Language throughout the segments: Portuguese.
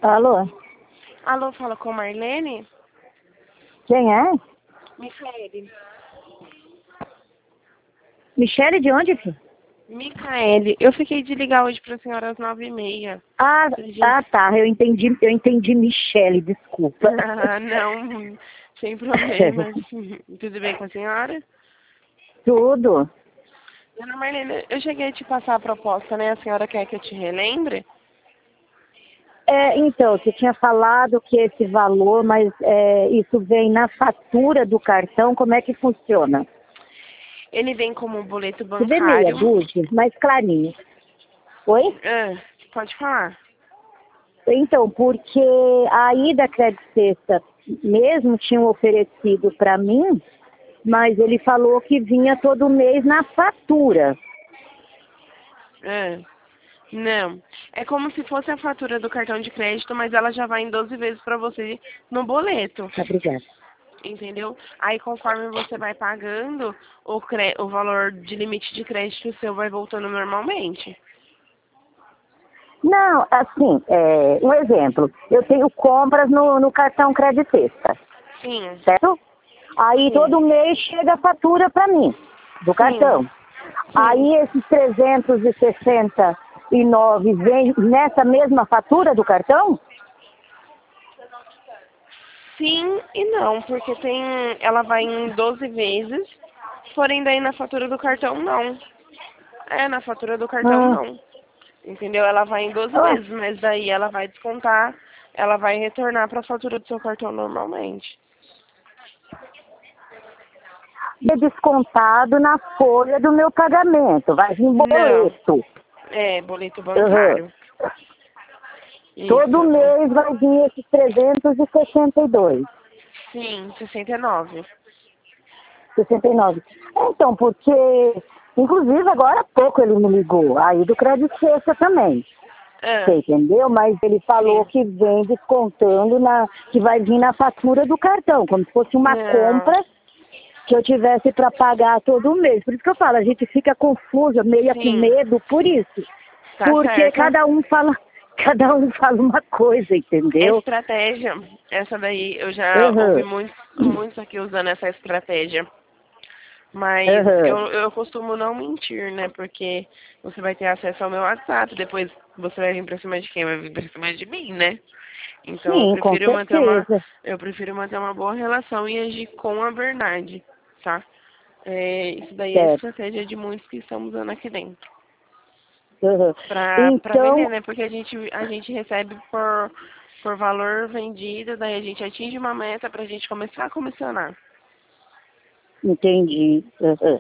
Alô? Alô, fala com Marlene? Quem é? Micaele. Michele de onde, filho? Micaele, eu fiquei de ligar hoje para a senhora às 9h30. Ah, Você já- tá. Eu entendi Michele, desculpa. Ah, não, sem problemas. Tudo bem com a senhora? Tudo. Dona Marlene, eu cheguei a te passar a proposta, né? A senhora quer que eu te relembre? Então, você tinha falado que esse valor, mas isso vem na fatura do cartão, como é que funciona? Ele vem como um boleto Você vê meia bancário. dúzia, mais clarinho. Oi? Ah, pode falar? Então, porque aí da Crédito Sexta mesmo tinham oferecido para mim, mas ele falou que vinha todo mês na fatura. Ah, não, é como se fosse a fatura do cartão de crédito, mas ela já vai em 12 vezes para você no boleto. Tá, obrigada. Entendeu? Aí conforme você vai pagando, o valor de limite de crédito seu vai voltando normalmente. Não, assim, um exemplo. Eu tenho compras no cartão Crédito Sexta, Sim, certo? Aí sim, todo mês chega a fatura para mim, do sim, cartão. sim. Aí esses 369 vem nessa mesma fatura do cartão? Sim e não, porque ela vai em 12 vezes, porém daí na fatura do cartão não. Na fatura do cartão Hum. não. Entendeu? Ela vai em 12 Ah, vezes, mas daí ela vai descontar, ela vai retornar para a fatura do seu cartão normalmente. é descontado na folha do meu pagamento, vai vir Não, boleto. boleto Uhum. bancário. Todo Isso. mês vai vir esses 362. Sim, 69. 69. Então, porque, inclusive, agora há pouco ele me ligou, aí do Crédito Sexta também, você Ah, entendeu? Mas ele falou sim. que vem descontando, que vai vir na fatura do cartão, como se fosse uma Não, compra que eu tivesse para pagar todo mês. Por isso que eu falo, a gente fica confusa, meio com sim. medo, por isso. Tá Porque certo. cada um fala uma coisa, É entendeu? estratégia. Essa daí eu já ouvi Aham, muitos aqui usando essa estratégia. Mas eu, aham. eu costumo não mentir, né? Porque você vai ter acesso ao meu WhatsApp. Depois você vai vir pra cima de quem? Vai vir pra cima de mim, né? Então Sim, com certeza. eu prefiro manter uma boa relação e agir com a verdade, tá? Isso daí é Certo. estratégia de muitos que estamos usando aqui dentro. Aham. Pra vender, Então, né? Porque a gente recebe por valor vendido, daí a gente atinge uma meta pra gente começar a comissionar. entendi. Aham.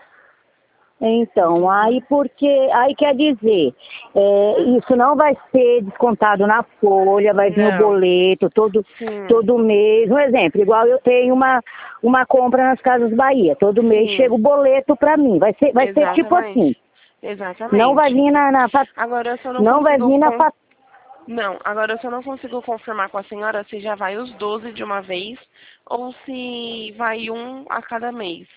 Então, Entendeu? aí quer dizer, isso não vai ser descontado na folha, vai vir o Não. boleto Sim, todo mês. Um exemplo, igual eu tenho uma compra nas Casas Bahia, todo mês chega sim, o boleto para mim. Vai ser tipo assim, exatamente. não vai Exatamente. vir Agora eu só não não vai consigo vir Não, agora eu só não consigo confirmar com a senhora se já vai os 12 de uma vez ou se vai um a cada mês.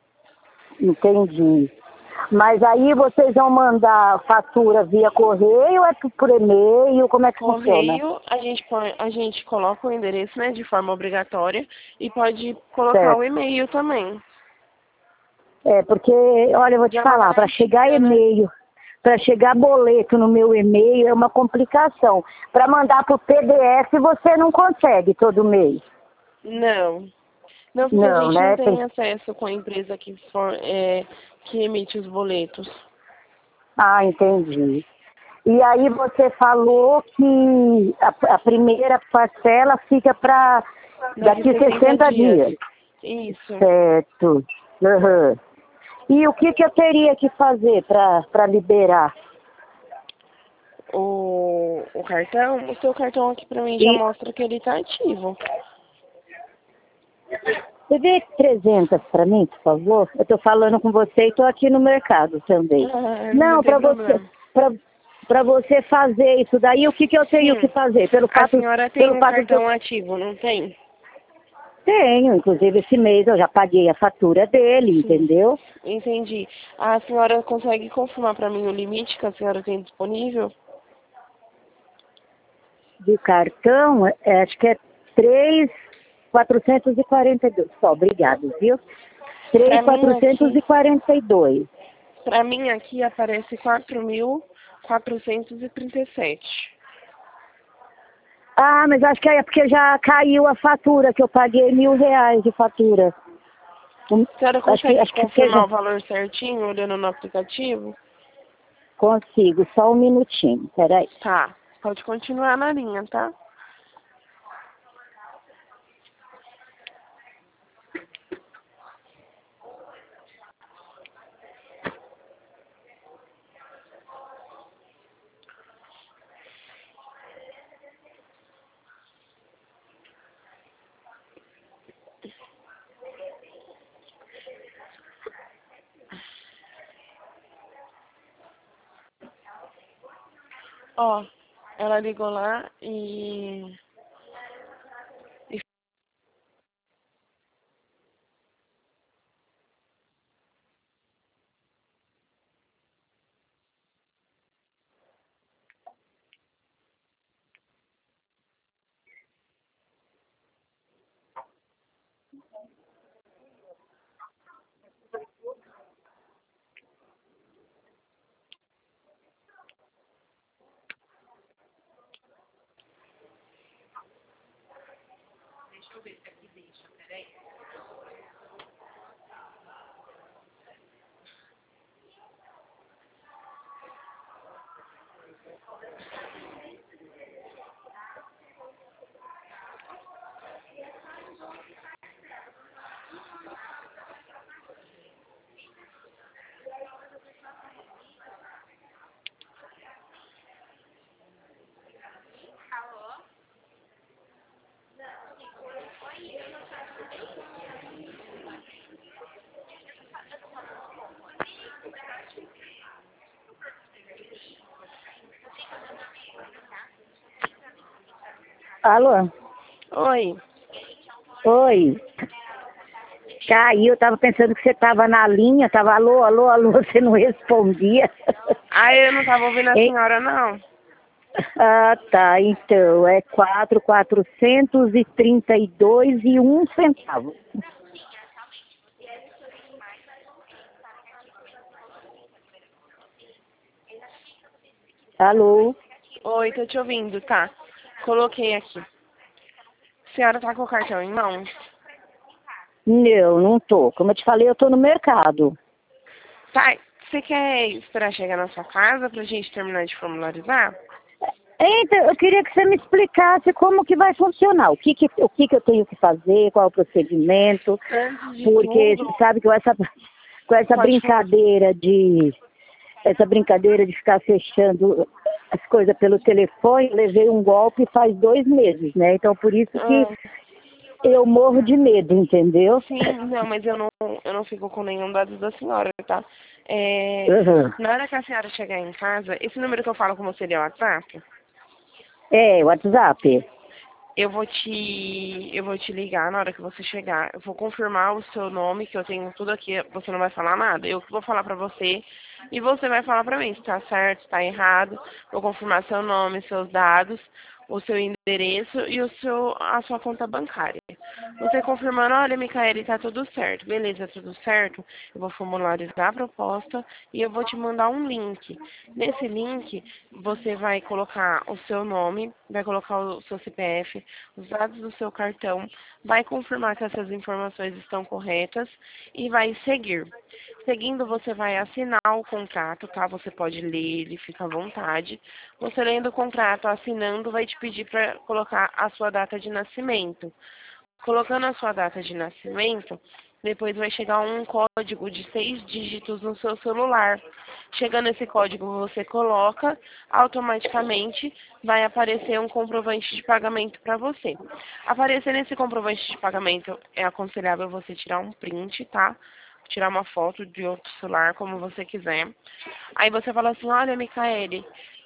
entendi. Mas aí vocês vão mandar fatura via correio ou é por e-mail? Como é que funciona? Correio, a gente coloca o endereço, né, de forma obrigatória e pode colocar o Certo. e-mail também. Porque, olha, eu vou De te uma falar, garantia, né? para chegar boleto no meu e-mail é uma complicação. Para mandar para o PDF você não consegue todo mês. Não. Não, porque a Não, gente não né? tem acesso com a empresa que emite os boletos. Ah, entendi. E aí você falou que a primeira parcela fica para Daqui daqui 60 60 dias. dias. Isso. Certo. Aham. E o que eu teria que fazer para liberar? O seu cartão aqui pra mim já E mostra que ele tá ativo. você vê 300 para mim, por favor? Eu estou falando com você e estou aqui no mercado também. Ah, não Não, tem para você, problema. para você fazer isso daí, o que eu tenho que Sim. fazer? A senhora tem Pelo um fato de eu cartão ativo, não tem? tenho, inclusive esse mês eu já paguei a fatura dele, Sim. entendeu? Entendi. A senhora consegue confirmar pra mim o limite que a senhora tem disponível? de cartão, acho que é 3.442. Só, obrigado, viu? Pra mim 3.442. Pra mim aqui aparece 4.437. Ah, mas acho que é porque já caiu a fatura, que eu paguei R$ 1.000 de fatura. A senhora Acho que, consegue acho que confirmar seja. o valor certinho olhando no aplicativo? Consigo, só um minutinho, peraí. Tá. Pode continuar na linha, tá? Ó, ela ligou lá e Alô? Oi. Oi. Caiu, eu tava pensando que você tava na linha, tava alô, alô, alô, você não respondia. Ah, eu não tava ouvindo a Hein? senhora, não. Ah, tá, então, é 4.432,01 centavo. Alô? Oi, tô te ouvindo, tá. Coloquei aqui. A senhora tá com o cartão em mãos? Não, não tô. Como eu te falei, eu tô no mercado. Tá, você quer esperar chegar na sua casa pra gente terminar de formularizar? Então, eu queria que você me explicasse como que vai funcionar, o que eu tenho que fazer, qual é o procedimento, Antes de porque tudo, você sabe que com essa pode falar. brincadeira de ficar fechando as coisas pelo telefone, eu levei um golpe faz 2 meses, né? Então por isso que Ah, eu morro de medo, entendeu? sim, não, mas eu não fico com nenhum dado da senhora, tá? Uhum. Na hora que a senhora chegar em casa, esse número que eu falo com você é o WhatsApp? É, WhatsApp. Eu vou te ligar na hora que você chegar. Eu vou confirmar o seu nome, que eu tenho tudo aqui. Você não vai falar nada. Eu que vou falar pra você e você vai falar pra mim se tá certo, se tá errado. Vou confirmar seu nome, seus dados, o seu endereço e a sua conta bancária. Você confirmando, olha, Micaele, tá tudo certo. Beleza, tudo certo. Eu vou formularizar a proposta e eu vou te mandar um link. Nesse link, você vai colocar o seu nome, vai colocar o seu CPF, os dados do seu cartão, vai confirmar que essas informações estão corretas e vai seguir. Seguindo, você vai assinar o contrato, tá? Você pode ler ele, fica à vontade. Você lendo o contrato, assinando, vai te pedir para colocar a sua data de nascimento. Colocando a sua data de nascimento, depois vai chegar um código de 6 dígitos no seu celular. Chegando esse código, você coloca, automaticamente vai aparecer um comprovante de pagamento para você. Aparecendo esse comprovante de pagamento, é aconselhável você tirar um print, tá? Tirar uma foto de outro celular, como você quiser. Aí você fala assim, olha, Micaele,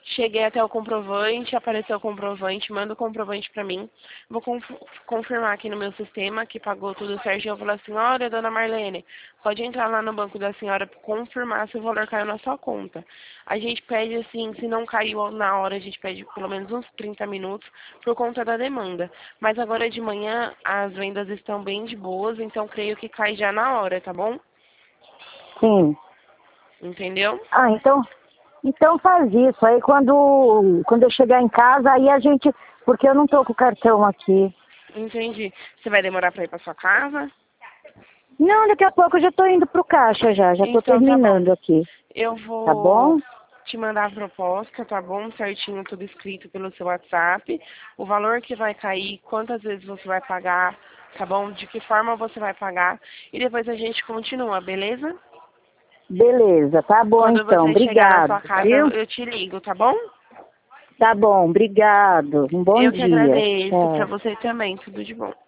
Cheguei até o comprovante, apareceu o comprovante, manda o comprovante pra mim. Vou confirmar aqui no meu sistema que pagou tudo certinho. Eu falo assim, olha, dona Marlene, pode entrar lá no banco da senhora para confirmar se o valor caiu na sua conta. A gente pede assim, se não caiu na hora, a gente pede pelo menos uns 30 minutos por conta da demanda. Mas agora de manhã as vendas estão bem de boas, então creio que cai já na hora, tá bom? Sim. Entendeu? Ah, então faz isso. Aí quando eu chegar em casa, aí a gente... Porque eu não tô com o cartão aqui. Entendi. Você vai demorar para ir para sua casa? Não, daqui a pouco eu já tô indo pro caixa já. Já tô Então tá bom. terminando aqui. Eu Tá vou bom? te mandar a proposta, tá bom? Certinho, tudo escrito pelo seu WhatsApp. O valor que vai cair, quantas vezes você vai pagar, tá bom? De que forma você vai pagar. E depois a gente continua, beleza? Beleza, tá bom Quando então. você chegar na sua Obrigado, casa, viu? eu te ligo, tá bom? Tá bom, obrigado. Um bom Eu que dia. agradeço. Pra Tchau. você também. Tudo de bom.